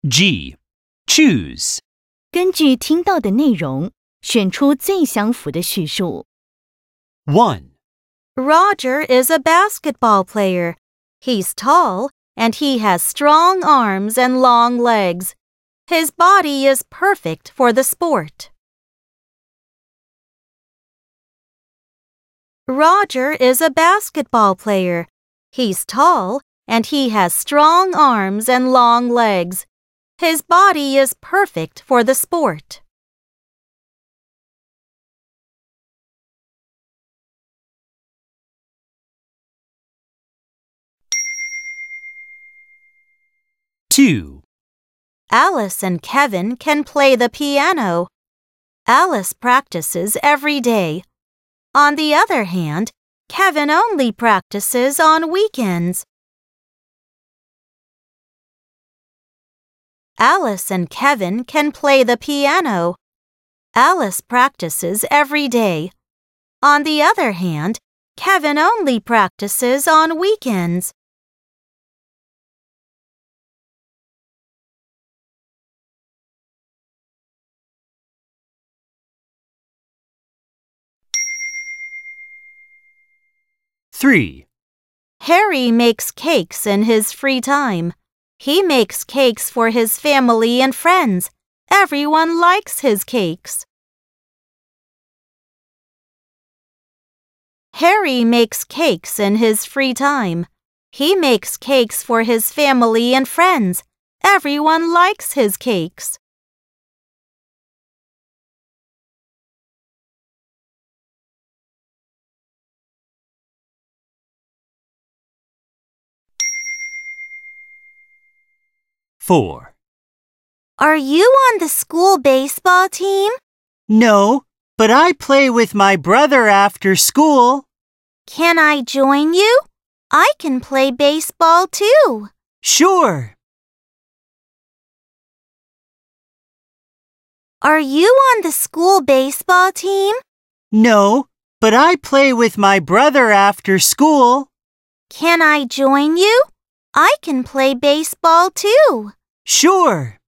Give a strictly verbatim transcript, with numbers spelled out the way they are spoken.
G. Choose. 根据听到的内容，选出最相符的叙述。 one. Roger is a basketball player. He's tall, and he has strong arms and long legs. His body is perfect for the sport. Roger is a basketball player. He's tall, and he has strong arms and long legs. His body is perfect for the sport. two. Alice and Kevin can play the piano. Alice practices every day. On the other hand, Kevin only practices on weekends. Alice and Kevin can play the piano. Alice practices every day. On the other hand, Kevin only practices on weekends. three. Harry makes cakes in his free time. He makes cakes for his family and friends. Everyone likes his cakes. Harry makes cakes in his free time. He makes cakes for his family and friends. Everyone likes his cakes. four. Are you on the school baseball team? No, but I play with my brother after school. Can I join you? I can play baseball too. Sure. Are you on the school baseball team? No, but I play with my brother after school. Can I join you? I can play baseball too. Sure.